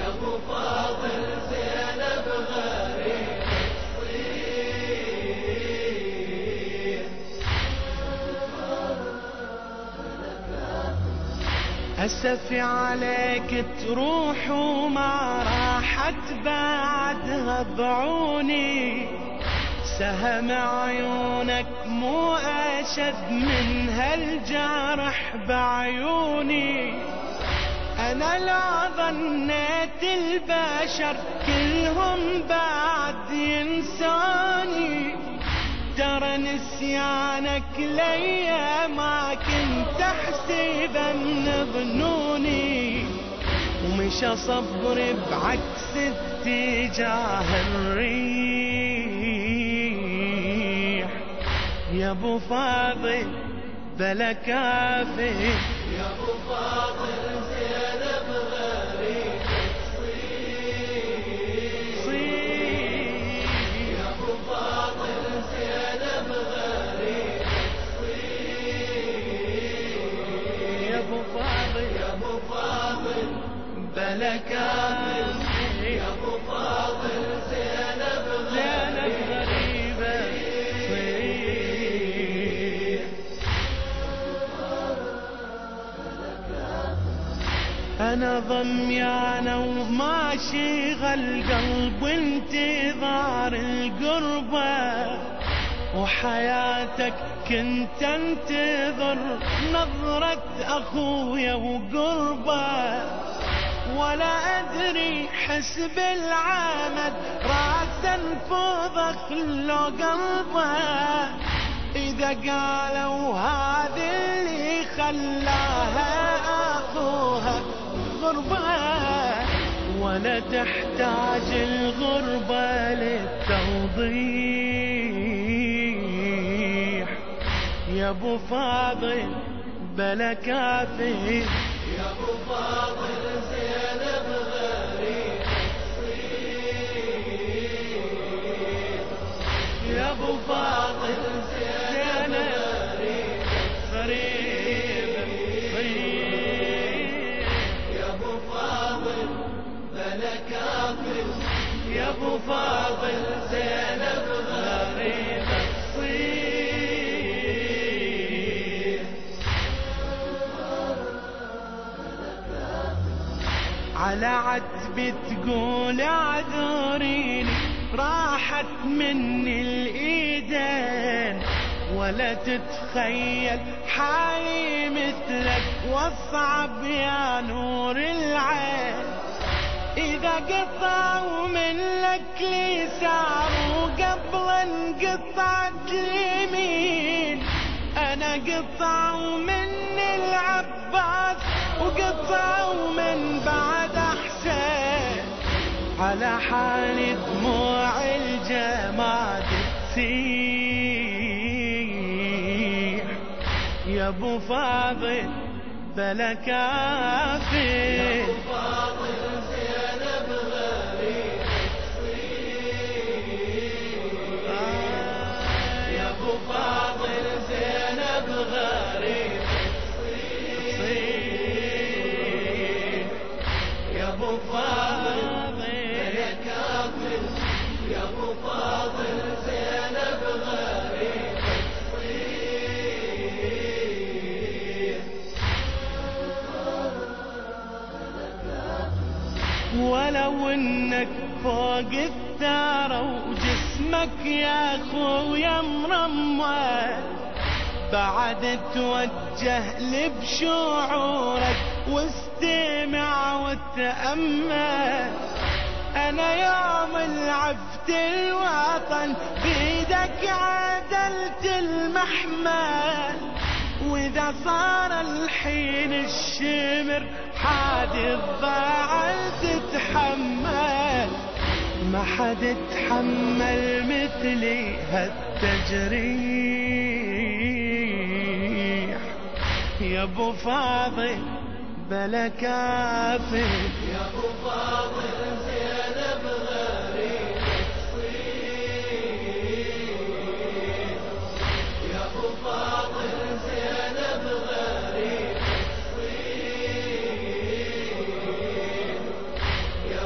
ابو فاضل زينب غريب أسفي عليك تروح وما راحت بعدها بعوني، سهم عيونك مو أشد من هالجرح بعيوني. أنا لا ظنيت البشر كلهم بعد ينساني، ترى نسيانك ليا ما كنت احسبه من ظنوني، ومش صبري بعكس اتجاه الريح. يا ابو فاضل بلا كافي، يا ابو فاضل زينب غريب صيح. يا ابو فاضل زينب غريب صيح. يا ابو فاضل يا ابو فاضل بلا كافي، يا ابو فاضل زينب غريبة أنا ضميانة وماشي القلب وانتظار القربة، وحياتك كنت انتظر نظرة أخويا وقربة، ولا أدري حسب العمد راسا فوضخ لو قلبه، إذا قالوا هذا اللي خلاها أخوها غربة، ولا تحتاج الغربة للتوضيح. يا ابو فاضل بلا كافي، يا ابو فاضل زينب غريب صيح. يا ابو فاضل زينب غريب صيح. يا ابو فاضل بلا كافر، يا ابو فاضل زينب غريب صيح. على عتبي تقول اعذريني راحت مني الايدين، ولا تتخيل حالي مثلك واصعب يا نور العين. إذا قطعوا منك لسار وقبل انقطعت اليمين، أنا قطعوا من العباس وقطعوا من بعد حسين، على حالي دموع الجماد تسيح. يا ابو فاضل بلا كافي، يا ابو فاضل زينب غريب صيح. يا ابو فاضل زينب غريب صيح. يا ابو فاضل بلا كافر، يا ابو فاضل زينب غريب صيح. ولو انك فوق الثرى وجسمك يا خويا مرمى، بعد توجه لي بشعورك واستمع وتأمل. انا يوم العفت الوطن بيدك عدلت المحمل، واذا صار الحين الشمر حادي الضاعل تتحمل، ما حد يتحمل مثلي هالتجريح. يا ابو فاضل بلا كافي، يا ابو فاضل زينب غريب صيح. يا ابو فاضل زينب غريب صيح. يا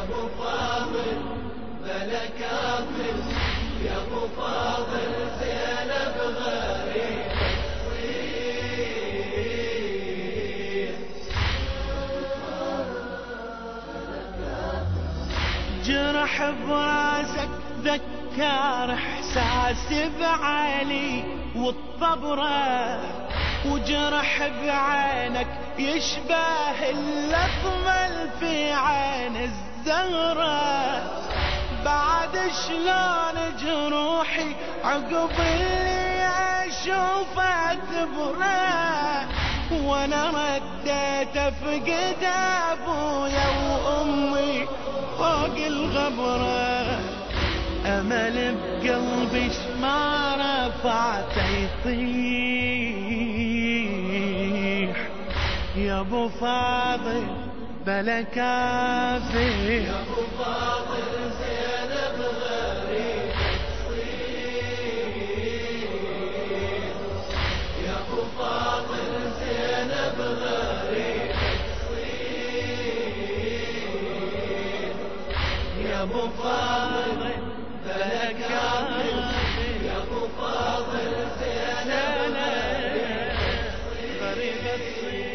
وجرح براسك ذكر احساسي بعلي والطبرة، وجرح بعينك يشبه الاطمل في عين الزهرة. بعد شلون جروحي عقب اللي اشوفه تبرى، وانا رديت افقد ابويا وامي فوق الغبرة. امل بقلبي ما رفعت يطيح، يا ابو فاضل بلا كافي، يا ابو فاضل زينب غريب تصير، يا ابو فاضل زينب غريب تصير، يا ابو فاضل بلا كافي، يا ابو فاضل زينب غريب تصير.